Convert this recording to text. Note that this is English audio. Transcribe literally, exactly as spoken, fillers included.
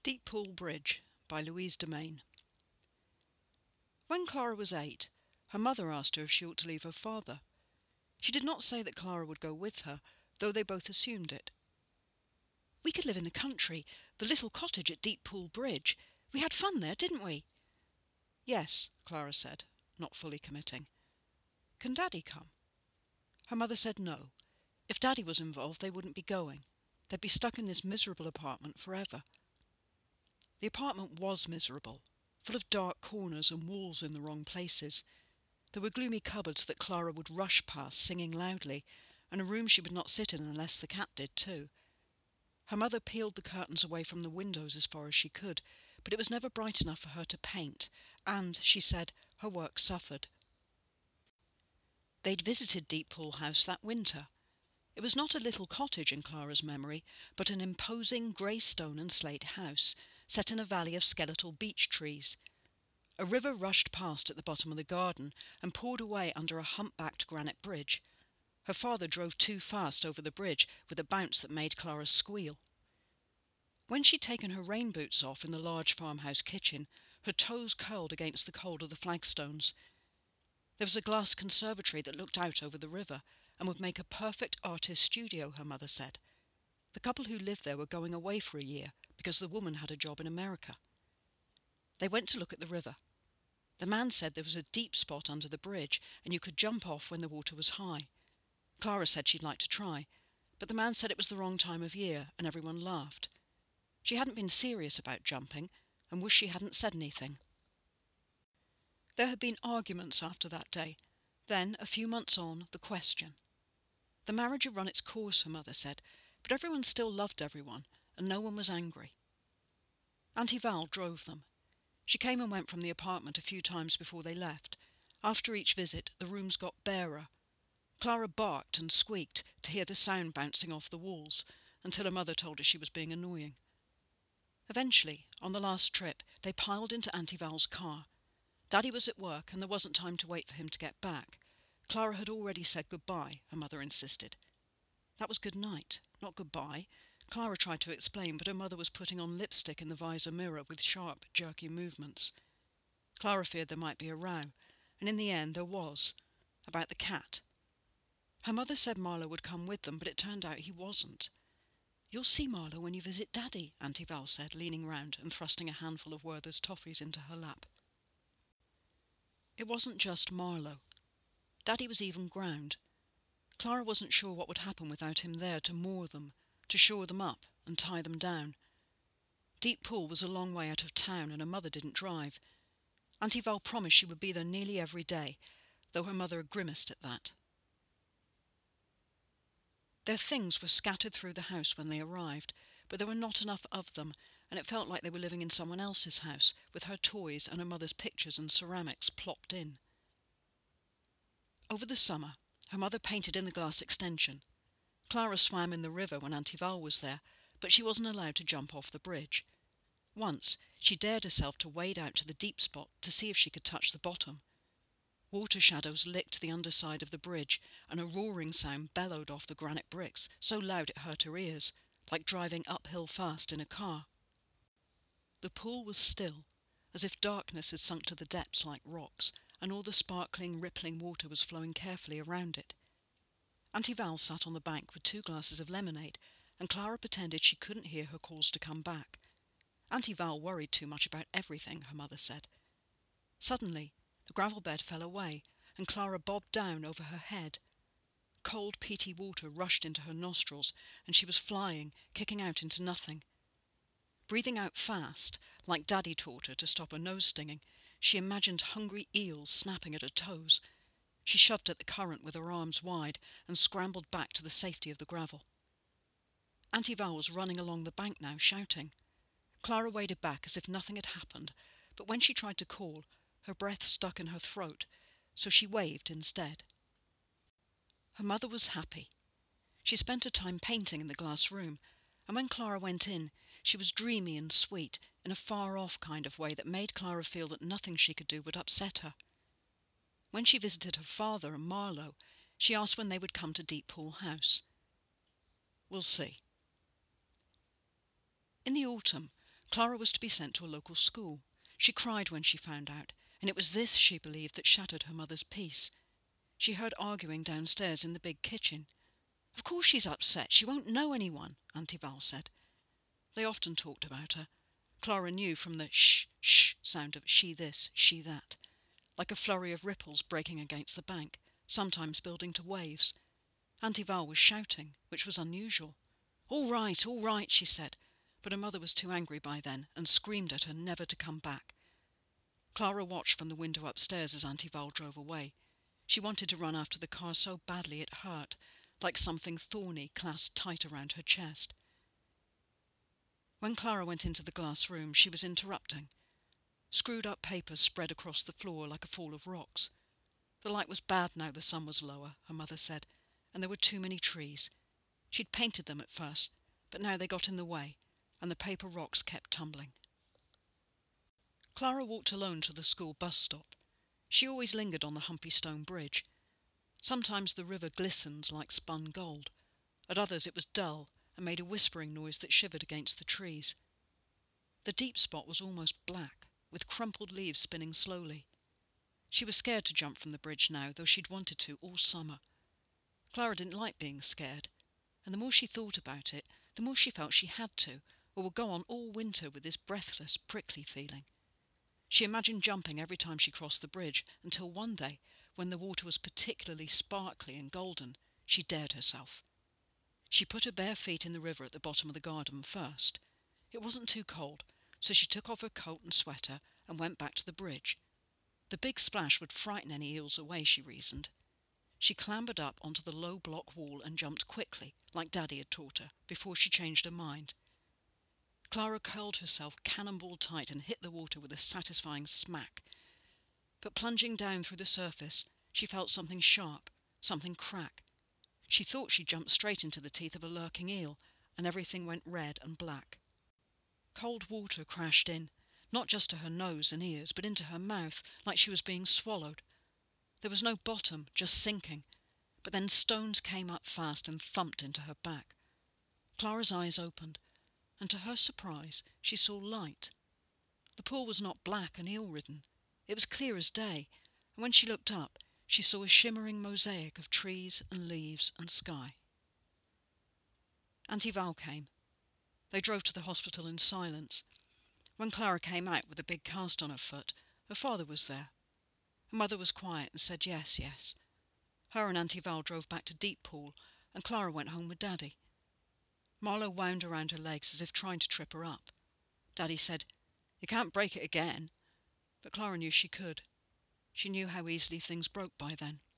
Deeppool Bridge by Louise Domain. When Clara was eight, her mother asked her if she ought to leave her father. She did not say that Clara would go with her, though they both assumed it. "We could live in the country, the little cottage at Deeppool Bridge. We had fun there, didn't we?" "Yes," Clara said, not fully committing. "Can Daddy come?" Her mother said no. If Daddy was involved, they wouldn't be going. They'd be stuck in this miserable apartment forever. The apartment was miserable, full of dark corners and walls in the wrong places. There were gloomy cupboards that Clara would rush past, singing loudly, and a room she would not sit in unless the cat did too. Her mother peeled the curtains away from the windows as far as she could, but it was never bright enough for her to paint, and, she said, her work suffered. They'd visited Deeppool House that winter. It was not a little cottage in Clara's memory, but an imposing grey stone and slate house, set in a valley of skeletal beech trees. A river rushed past at the bottom of the garden and poured away under a humpbacked granite bridge. Her father drove too fast over the bridge with a bounce that made Clara squeal. When she'd taken her rain boots off in the large farmhouse kitchen, her toes curled against the cold of the flagstones. There was a glass conservatory that looked out over the river and would make a perfect artist's studio, her mother said. The couple who lived there were going away for a year because the woman had a job in America. They went to look at the river. The man said there was a deep spot under the bridge and you could jump off when the water was high. Clara said she'd like to try, but the man said it was the wrong time of year and everyone laughed. She hadn't been serious about jumping and wished she hadn't said anything. There had been arguments after that day. Then, a few months on, the question. The marriage had run its course, her mother said, but everyone still loved everyone, and no one was angry. Auntie Val drove them. She came and went from the apartment a few times before they left. After each visit, the rooms got barer. Clara barked and squeaked to hear the sound bouncing off the walls, until her mother told her she was being annoying. Eventually, on the last trip, they piled into Auntie Val's car. Daddy was at work, and there wasn't time to wait for him to get back. Clara had already said goodbye, her mother insisted. That was good night, not goodbye. Clara tried to explain, but her mother was putting on lipstick in the visor mirror with sharp, jerky movements. Clara feared there might be a row, and in the end there was, about the cat. Her mother said Marlowe would come with them, but it turned out he wasn't. "You'll see Marlowe when you visit Daddy," Auntie Val said, leaning round and thrusting a handful of Werther's toffees into her lap. It wasn't just Marlowe. Daddy was even ground. Clara wasn't sure what would happen without him there to moor them, to shore them up and tie them down. Deeppool was a long way out of town, and her mother didn't drive. Auntie Val promised she would be there nearly every day, though her mother grimaced at that. Their things were scattered through the house when they arrived, but there were not enough of them, and it felt like they were living in someone else's house, with her toys and her mother's pictures and ceramics plopped in. Over the summer, her mother painted in the glass extension. Clara swam in the river when Auntie Val was there, but she wasn't allowed to jump off the bridge. Once, she dared herself to wade out to the deep spot to see if she could touch the bottom. Water shadows licked the underside of the bridge, and a roaring sound bellowed off the granite bricks, so loud it hurt her ears, like driving uphill fast in a car. The pool was still, as if darkness had sunk to the depths like rocks, and all the sparkling, rippling water was flowing carefully around it. Auntie Val sat on the bank with two glasses of lemonade, and Clara pretended she couldn't hear her calls to come back. Auntie Val worried too much about everything, her mother said. Suddenly, the gravel bed fell away, and Clara bobbed down over her head. Cold, peaty water rushed into her nostrils, and she was flying, kicking out into nothing. Breathing out fast, like Daddy taught her to stop her nose stinging, she imagined hungry eels snapping at her toes. She shoved at the current with her arms wide and scrambled back to the safety of the gravel. Auntie Val was running along the bank now, shouting. Clara waded back as if nothing had happened, but when she tried to call, her breath stuck in her throat, so she waved instead. Her mother was happy. She spent her time painting in the glass room, and when Clara went in, she was dreamy and sweet, in a far-off kind of way that made Clara feel that nothing she could do would upset her. When she visited her father and Marlowe, she asked when they would come to Deeppool House. "We'll see." In the autumn, Clara was to be sent to a local school. She cried when she found out, and it was this, she believed, that shattered her mother's peace. She heard arguing downstairs in the big kitchen. "Of course she's upset. She won't know anyone," Auntie Val said. They often talked about her. Clara knew from the shh, shh sound of she this, she that, like a flurry of ripples breaking against the bank, sometimes building to waves. Auntie Val was shouting, which was unusual. "All right, all right," she said, but her mother was too angry by then and screamed at her never to come back. Clara watched from the window upstairs as Auntie Val drove away. She wanted to run after the car so badly it hurt, like something thorny clasped tight around her chest. When Clara went into the glass room, she was interrupting. Screwed up papers spread across the floor like a fall of rocks. The light was bad now the sun was lower, her mother said, and there were too many trees. She'd painted them at first, but now they got in the way, and the paper rocks kept tumbling. Clara walked alone to the school bus stop. She always lingered on the humpy stone bridge. Sometimes the river glistened like spun gold. At others it was dull and made a whispering noise that shivered against the trees. The deep spot was almost black, with crumpled leaves spinning slowly. She was scared to jump from the bridge now, though she'd wanted to all summer. Clara didn't like being scared, and the more she thought about it, the more she felt she had to, or would go on all winter with this breathless, prickly feeling. She imagined jumping every time she crossed the bridge, until one day, when the water was particularly sparkly and golden, she dared herself. She put her bare feet in the river at the bottom of the garden first. It wasn't too cold, so she took off her coat and sweater and went back to the bridge. The big splash would frighten any eels away, she reasoned. She clambered up onto the low block wall and jumped quickly, like Daddy had taught her, before she changed her mind. Clara curled herself cannonball tight and hit the water with a satisfying smack. But plunging down through the surface, she felt something sharp, something crack. She thought she jumped straight into the teeth of a lurking eel, and everything went red and black. Cold water crashed in, not just to her nose and ears, but into her mouth, like she was being swallowed. There was no bottom, just sinking, but then stones came up fast and thumped into her back. Clara's eyes opened, and to her surprise she saw light. The pool was not black and eel-ridden. It was clear as day, and when she looked up, she saw a shimmering mosaic of trees and leaves and sky. Auntie Val came. They drove to the hospital in silence. When Clara came out with a big cast on her foot, her father was there. Her mother was quiet and said yes, yes. Her and Auntie Val drove back to Deeppool, and Clara went home with Daddy. Marlowe wound around her legs as if trying to trip her up. Daddy said, "You can't break it again." But Clara knew she could. She knew how easily things broke by then.